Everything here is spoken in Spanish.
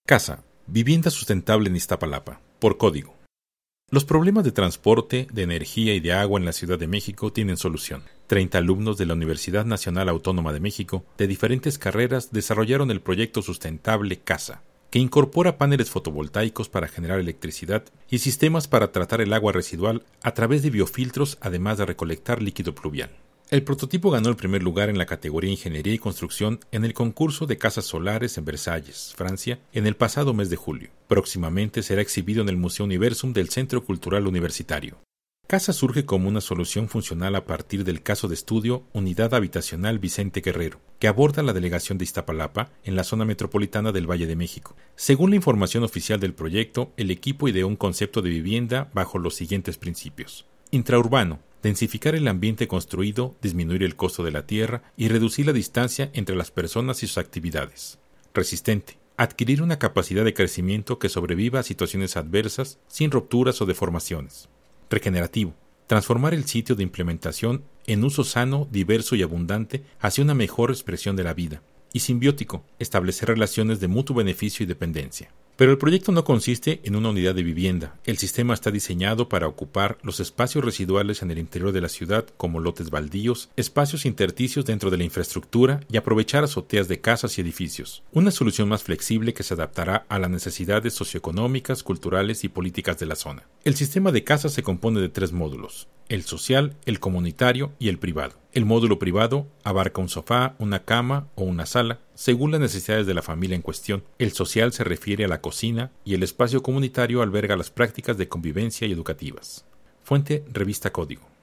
Casa, vivienda sustentable en Iztapalapa, por código. Los problemas de transporte, de energía y de agua en la Ciudad de México tienen solución. 30 alumnos de la Universidad Nacional Autónoma de México, de diferentes carreras, desarrollaron el proyecto sustentable Casa, que incorpora paneles fotovoltaicos para generar electricidad y sistemas para tratar el agua residual a través de biofiltros, además de recolectar líquido pluvial. El prototipo ganó el primer lugar en la categoría Ingeniería y Construcción en el concurso de casas solares en Versalles, Francia, en el pasado mes de julio. Próximamente será exhibido en el Museo Universum del Centro Cultural Universitario. Casa surge como una solución funcional a partir del caso de estudio Unidad Habitacional Vicente Guerrero, que aborda la delegación de Iztapalapa en la zona metropolitana del Valle de México. Según la información oficial del proyecto, el equipo ideó un concepto de vivienda bajo los siguientes principios. Intraurbano: densificar el ambiente construido, disminuir el costo de la tierra y reducir la distancia entre las personas y sus actividades. Resistente: adquirir una capacidad de crecimiento que sobreviva a situaciones adversas sin rupturas o deformaciones. Regenerativo: transformar el sitio de implementación en uso sano, diverso y abundante hacia una mejor expresión de la vida. Y simbiótico: establecer relaciones de mutuo beneficio y dependencia. Pero el proyecto no consiste en una unidad de vivienda. El sistema está diseñado para ocupar los espacios residuales en el interior de la ciudad, como lotes baldíos, espacios intersticios dentro de la infraestructura y aprovechar azoteas de casas y edificios. Una solución más flexible que se adaptará a las necesidades socioeconómicas, culturales y políticas de la zona. El sistema de casas se compone de 3 módulos: el social, el comunitario y el privado. El módulo privado abarca un sofá, una cama o una sala, según las necesidades de la familia en cuestión. El social se refiere a la cocina y el espacio comunitario alberga las prácticas de convivencia y educativas. Fuente: Revista Código.